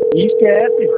Esquece.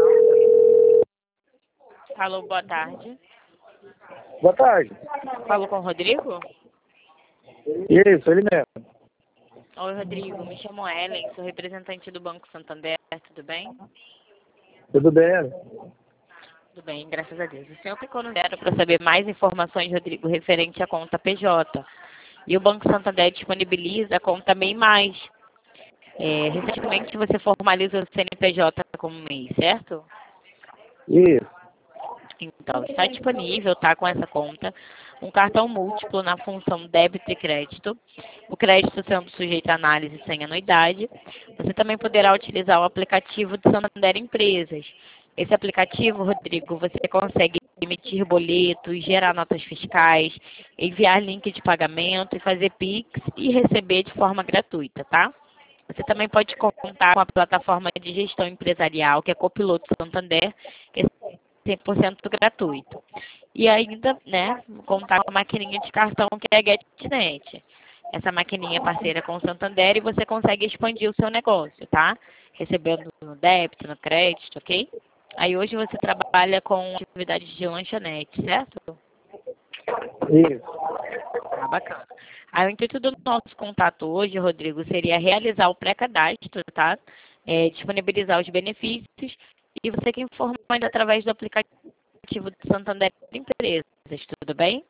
Alô, boa tarde. Boa tarde. Falo com o Rodrigo? Isso, ele mesmo. Oi, Rodrigo. Me chamo Ellen, sou representante do Banco Santander. Tudo bem? Tudo bem? Tudo bem, graças a Deus. O senhor ficou no zero para saber mais informações, Rodrigo, referente à conta PJ. E o Banco Santander disponibiliza a conta MEI+. Recentemente você formaliza o CNPJ como MEI, certo? Isso. Então, está disponível, tá, com essa conta, um cartão múltiplo na função débito e crédito, o crédito sendo sujeito a análise sem anuidade. Você também poderá utilizar o aplicativo do Santander Empresas. Esse aplicativo, Rodrigo, você consegue emitir boletos, gerar notas fiscais, enviar link de pagamento e fazer Pix e receber de forma gratuita, tá? Você também pode contar com a plataforma de gestão empresarial, que é Copiloto Santander, que é 100% gratuito. E ainda, né, contar com a maquininha de cartão que é a GetNet. Essa maquininha é parceira com o Santander e você consegue expandir o seu negócio, tá? Recebendo no débito, no crédito, ok? Aí hoje você trabalha com atividades de lanchonete, certo? Isso. Ah, bacana. Aí o intuito do nosso contato hoje, Rodrigo, seria realizar o pré-cadastro, tá? Disponibilizar os benefícios e você que informa ainda através do aplicativo do Santander Empresas, tudo bem?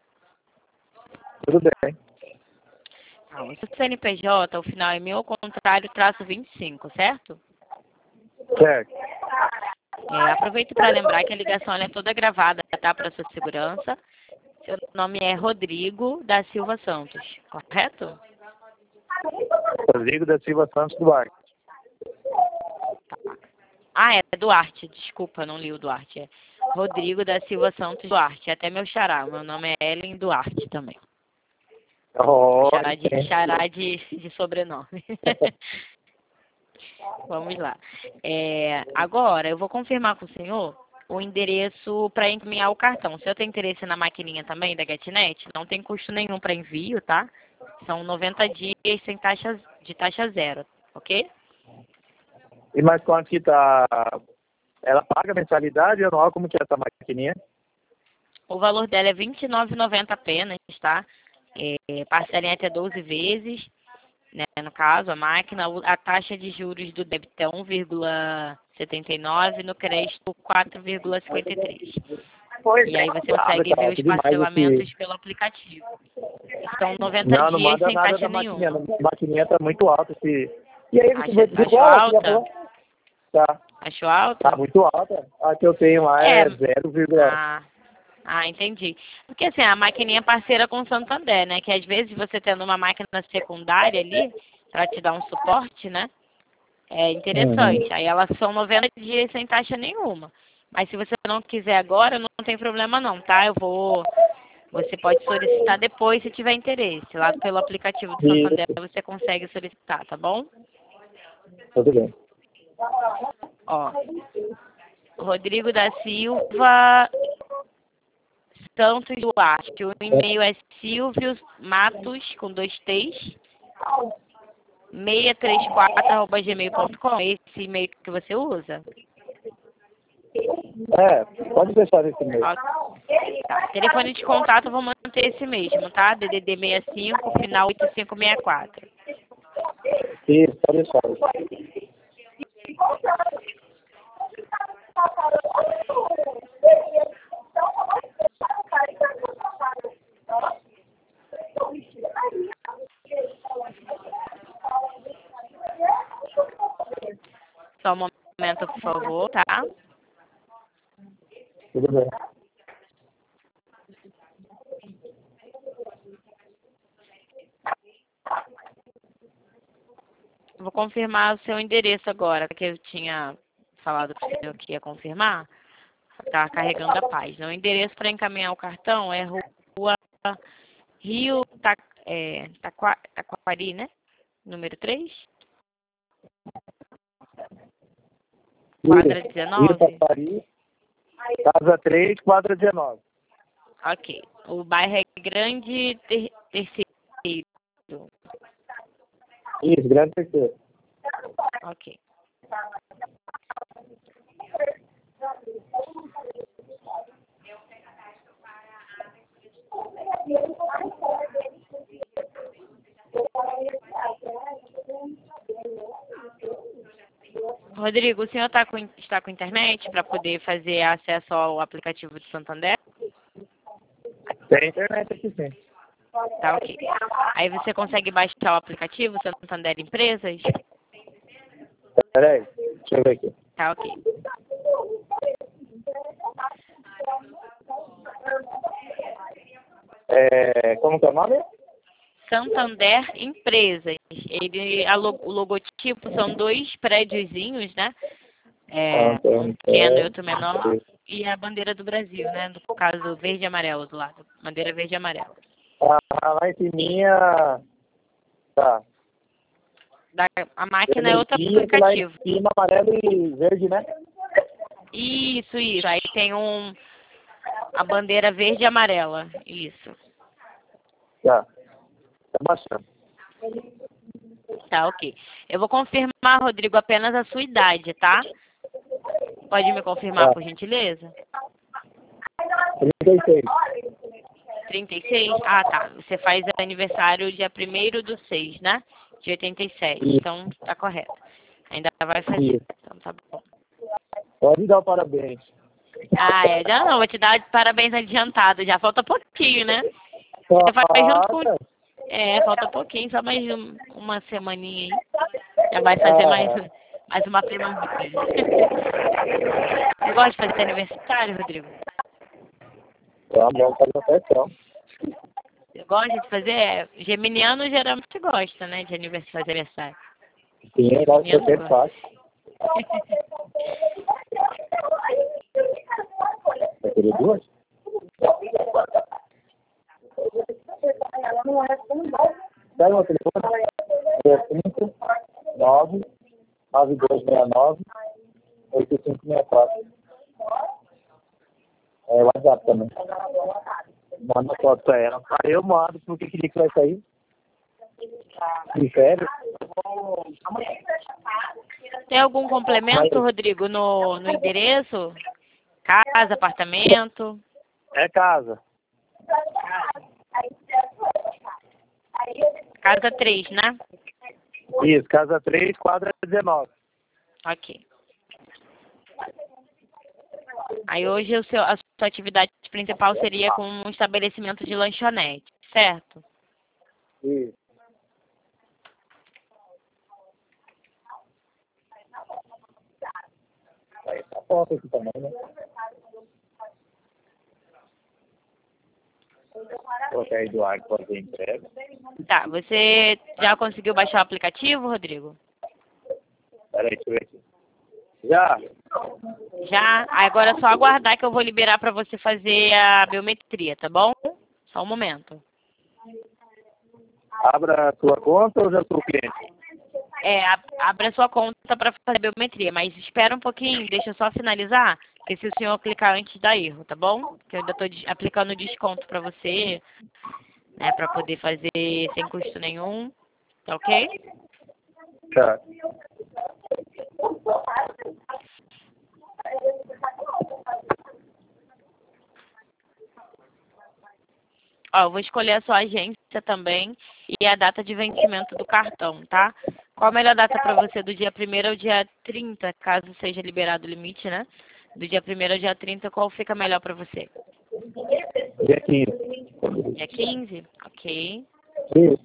Tudo bem. Não, o seu CNPJ, o final é 1000 ao contrário, traço 25, certo? Certo. Aproveito para lembrar que a ligação ela é toda gravada, tá? Para sua segurança. Seu nome é Rodrigo da Silva Santos, correto? Rodrigo da Silva Santos Duarte. Tá. Ah, é Duarte, desculpa, não li o Duarte. É Rodrigo da Silva Santos Duarte, até meu xará. Meu nome é Ellen Duarte também. Oh, Xará de sobrenome. Vamos lá. Agora, eu vou confirmar com o senhor o endereço para encaminhar o cartão. O senhor tem interesse na maquininha também da GetNet? Não tem custo nenhum para envio, tá? São 90 dias sem de taxa zero, ok? E mais quanto que tá? Ela paga mensalidade anual? Como que é essa maquininha? O valor dela é R$ 29,90 apenas, tá? Parcela em até 12 vezes, né? No caso, a máquina, a taxa de juros do débito é 1,79, no crédito 4,53. E aí você consegue ver os parcelamentos pelo aplicativo. São 90 Não dias manda sem nada taxa da maquininha. nenhuma. A maquininha tá muito alta. E aí, você Achou igual a que já alta? falou? Tá. Achou Tá alta? muito alta. A que eu tenho lá É. é 0, Entendi. Porque assim, a maquininha é parceira com o Santander, né? Que às vezes você tendo uma máquina secundária ali, para te dar um suporte, né? É interessante. Aí elas são 90 dias sem taxa nenhuma. Mas se você não quiser agora, não tem problema não, tá? Você pode solicitar depois se tiver interesse. Lá pelo aplicativo do Santander Isso. você consegue solicitar, tá bom? Tudo bem. Ó, Rodrigo da Silva Santos Duarte. O e-mail é silviosmatos, com 2 T's, 634@gmail.com. Esse e-mail que você usa? Pode deixar esse e-mail. Ó, tá. Telefone de contato, eu vou manter esse mesmo, tá? DDD 65, final 8564. Isso, pode deixar. Só um momento, por favor, tá? Tudo bem. Vou confirmar o seu endereço agora, que eu tinha falado para o senhor que ia confirmar. Tá carregando a página. O endereço para encaminhar o cartão é Rua Rio Taquari, né? Número 3? Quadra Rio 19? Taquari, Casa 3, quadra 19. Ok. O bairro é Grande Terceiro. Isso, grande terceiro. Ok. Rodrigo, o senhor está com internet para poder fazer acesso ao aplicativo do Santander? Tem internet aqui sim. Tá, ok. Aí você consegue baixar o aplicativo Santander Empresas? Peraí, deixa eu ver aqui. Tá, ok. Como que é o nome? Santander Empresas. O logotipo são dois prédiozinhos, né? Um pequeno e outro menor. E a bandeira do Brasil, né? No caso, verde e amarelo do lado. Bandeira verde e amarela. Lá em cima, tá. A máquina é outro aplicativo. Lá em cima, amarelo e verde, né? Isso. Aí tem a bandeira verde e amarela. Isso. Tá. Tá baixando. Tá, ok. Eu vou confirmar, Rodrigo, apenas a sua idade, tá? Pode me confirmar, por gentileza? 36. 36? Ah, tá. Você faz aniversário dia 1º/6, né? De 87. Isso. Então, tá correto. Ainda vai fazer. Isso. Então, tá bom. Pode dar o parabéns. Já não. Vou te dar parabéns adiantado. Já falta pouquinho, né? Você faz junto com... falta pouquinho. Só mais uma semaninha aí. Já vai fazer mais uma primavera. Você gosta de fazer aniversário, Rodrigo? Tá bom, faz a festão. Você gosta de fazer? Geminiano geralmente gosta, né? De aniversário. Sim, eu gosto de ser fácil. Vai querer duas? Pega o telefone. 5 9 9269 8564. É o WhatsApp também. Manda foto pra ela. Aí eu mando porque queria que vai sair. De férias. Tem algum complemento, Rodrigo, no endereço? Casa, apartamento? É casa. Casa 3, né? Isso, casa 3, quadra 19. Ok. Aí hoje a sua atividade principal seria com um estabelecimento de lanchonete, certo? Isso. Aí tá foto aqui também, né? Colocar aí do ar para fazer entrega. Tá, você já conseguiu baixar o aplicativo, Rodrigo? Peraí, deixa eu ver aqui. Já? Já? Agora é só aguardar que eu vou liberar para você fazer a biometria, tá bom? Só um momento. Abra a sua conta ou já sou cliente? Abra sua conta para fazer a biometria, mas espera um pouquinho, deixa eu só finalizar, porque se o senhor clicar antes dá erro, tá bom? Que eu ainda estou aplicando desconto para você, né, para poder fazer sem custo nenhum, tá ok? Tá. Ó, eu vou escolher a sua agência também e a data de vencimento do cartão, tá? Qual a melhor data para você? Do dia 1º ao dia 30, caso seja liberado o limite, né? Do dia 1º ao dia 30, qual fica melhor para você? Dia 15. Dia 15? Ok. Isso.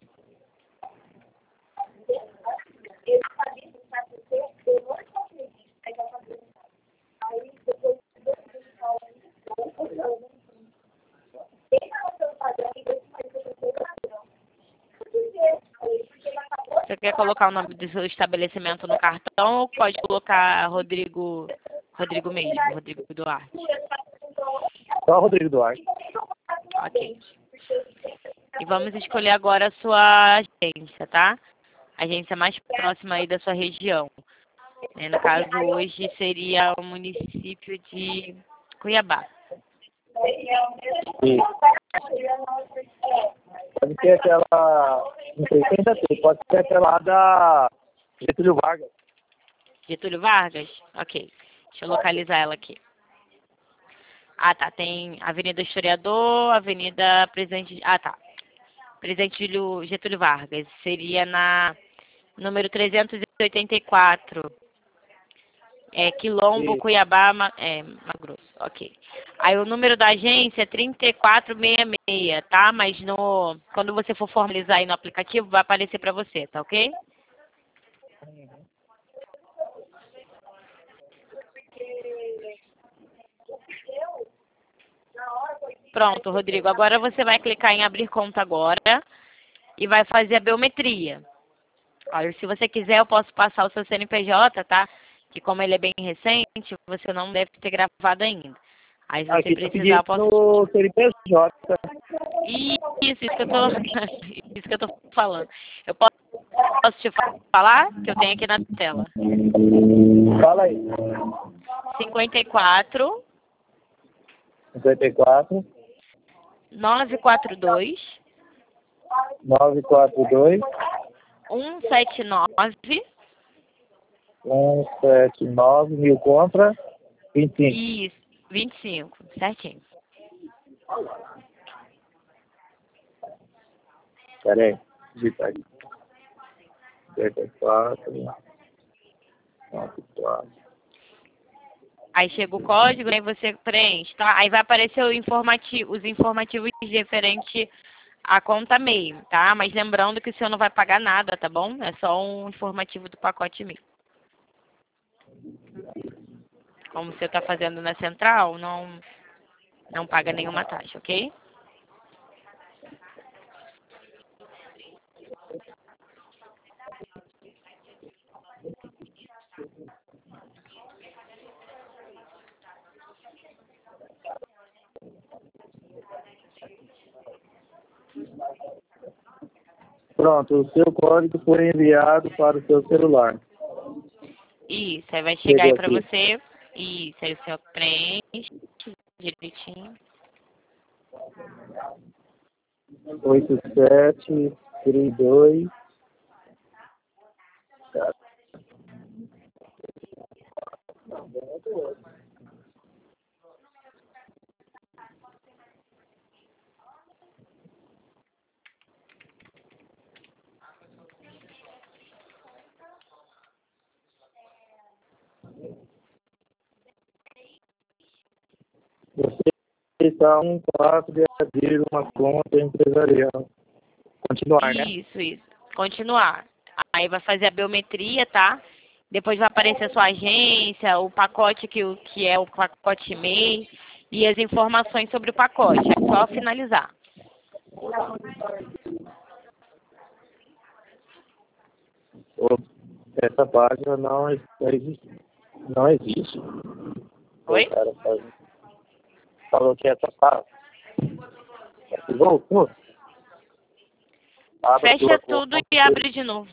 Você quer colocar o nome do seu estabelecimento no cartão ou pode colocar Rodrigo mesmo, Rodrigo Duarte? Só Rodrigo Duarte. Ok. E vamos escolher agora a sua agência, tá? A agência mais próxima aí da sua região. No caso, hoje seria o município de Cuiabá. Isso. Pode ser aquela... Não sei se ainda tem. Pode ser aquela lá da Getúlio Vargas. Getúlio Vargas? Ok. Deixa eu localizar ela aqui. Ah, tá. Tem Avenida Historiador, Avenida Presidente... Ah, tá. Presidente Getúlio Vargas. Seria na número 384. É Quilombo, Isso. Cuiabá, Mato Grosso. Ok. Aí o número da agência é 3466, tá? Mas quando você for formalizar aí no aplicativo, vai aparecer para você, tá ok? Pronto, Rodrigo. Agora você vai clicar em abrir conta agora e vai fazer a biometria. Olha, se você quiser, eu posso passar o seu CNPJ, tá? Que como ele é bem recente, você não deve ter gravado ainda. Aí se você Aqui tá precisar, eu pedindo posso... no CNPJ. Isso que eu tô, isso que eu tô falando. Eu posso te falar? Que eu tenho aqui na tela. Fala aí. 54 54 942 942 179 179 mil contra 25. e 25, certinho. Pera aí. Digita aí. 54 94. Aí chega o código, aí você preenche, tá? Aí vai aparecer os informativos referente à conta MEI, tá? Mas lembrando que o senhor não vai pagar nada, tá bom? É só um informativo do pacote MEI. Como você está fazendo na central, não paga nenhuma taxa, ok? Pronto, o seu código foi enviado para o seu celular. Isso, aí vai chegar aí Chegou para aqui. você. Isso, aí o senhor preenche direitinho. 8732. Você está um passo de abrir uma conta empresarial. Continuar, né? Isso. Continuar. Aí vai fazer a biometria, tá? Depois vai aparecer a sua agência, o pacote que é o pacote MEI e as informações sobre o pacote. É só finalizar. Essa página não existe. Não existe. O Oi? cara falou que essa página. Voltou. Abra Fecha sua tudo conta. e abre de novo.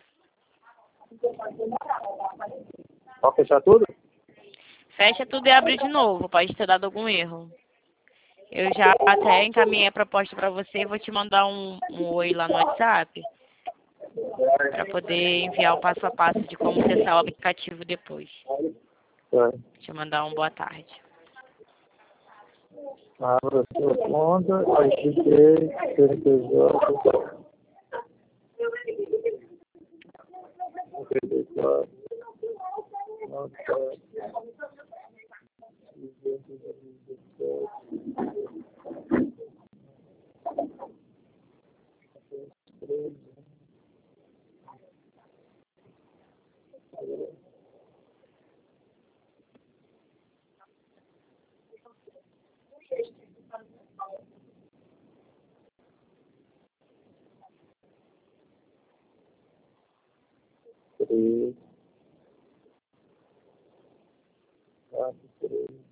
Pode fechar tudo? Fecha tudo e abre de novo. Pode ter dado algum erro. Eu já até encaminhei a proposta para você. Vou te mandar um oi lá no WhatsApp para poder enviar o passo a passo de como acessar o aplicativo depois. É. Te mandar um boa tarde. Abra sua conta. Aí cliquei. CNPJ. 54. Nossa. 3, 4, 3.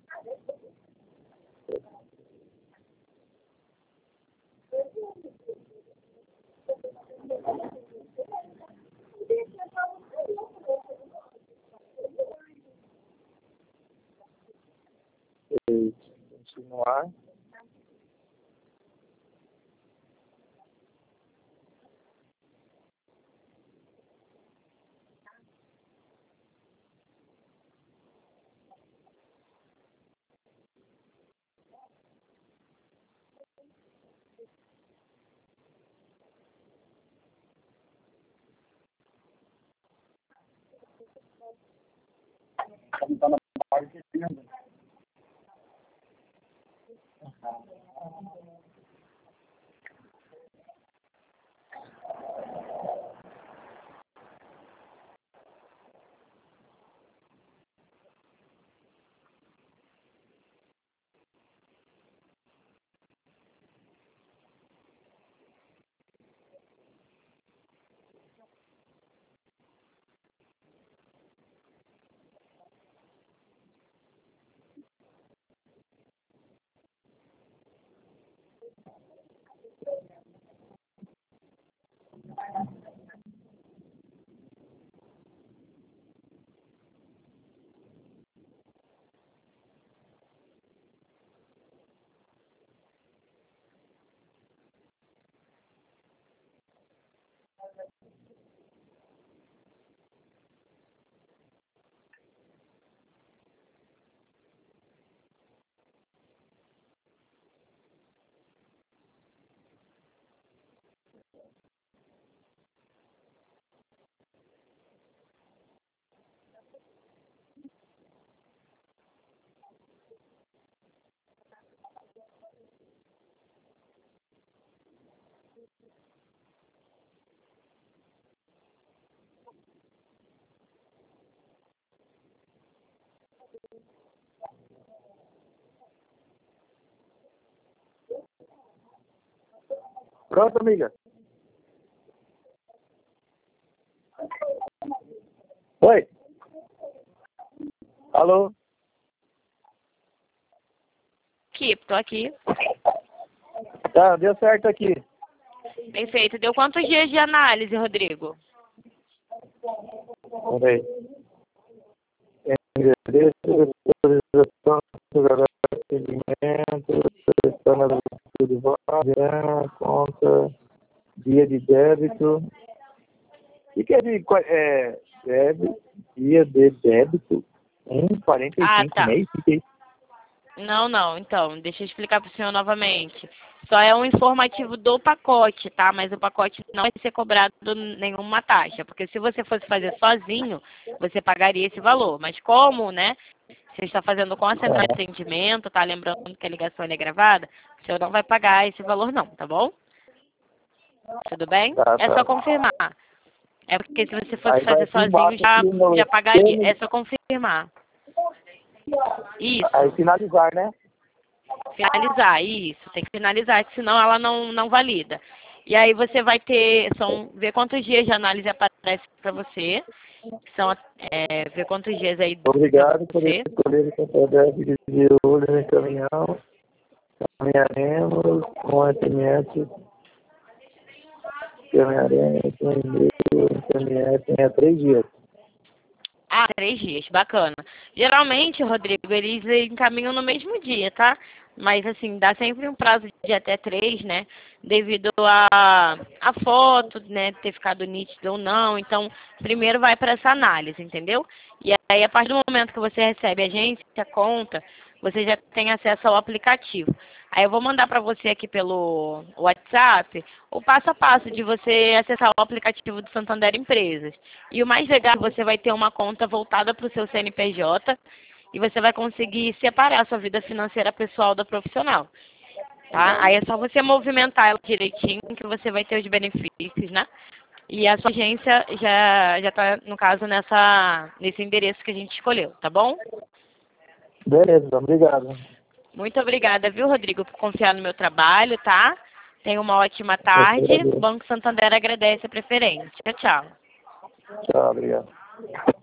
Continuar. Pronto, amiga? Oi? Alô? Aqui, tô aqui. Tá, deu certo aqui. Perfeito. Deu quantos dias de análise, Rodrigo? Peraí. Endereço, autorização, atendimento, seleção de vaga, conta, dia de débito. O que é dia de débito? 45 Ah, tá. mês? O que é isso? Não. Então, deixa eu explicar para o senhor novamente. Só é um informativo do pacote, tá? Mas o pacote não vai ser cobrado nenhuma taxa. Porque se você fosse fazer sozinho, você pagaria esse valor. Mas como, né? Você está fazendo com a central de atendimento, tá? Lembrando que a ligação é gravada, o senhor não vai pagar esse valor não, tá bom? Tudo bem? Tá, É tá. só confirmar. É porque se você fosse Aí vai fazer aqui sozinho, embaixo aqui no já pagaria. É só confirmar. Isso. aí finalizar, né? Finalizar, isso. Tem que finalizar, que senão ela não valida. E aí você vai ter, ver quantos dias de análise aparece para você. Ver quantos dias aí para Obrigado por você. escolher o Santander de olho no caminhão. Caminharemos com SMS. Caminharemos com e-mail, SMS em 3 dias. Ah, 3 dias, bacana. Geralmente, Rodrigo, eles encaminham no mesmo dia, tá? Mas, assim, dá sempre um prazo de até 3, né? Devido a foto, né, ter ficado nítido ou não. Então, primeiro vai para essa análise, entendeu? E aí, a partir do momento que você recebe a agência, a conta, você já tem acesso ao aplicativo. Aí eu vou mandar para você aqui pelo WhatsApp o passo a passo de você acessar o aplicativo do Santander Empresas. E o mais legal, você vai ter uma conta voltada para o seu CNPJ e você vai conseguir separar a sua vida financeira pessoal da profissional. Tá? Aí é só você movimentar ela direitinho que você vai ter os benefícios, né? E a sua agência já está, no caso, nesse endereço que a gente escolheu, tá bom? Beleza, obrigado. Muito obrigada, viu, Rodrigo, por confiar no meu trabalho, tá? Tenha uma ótima tarde. O Banco Santander agradece a preferência. Tchau, tchau. Tchau, obrigado.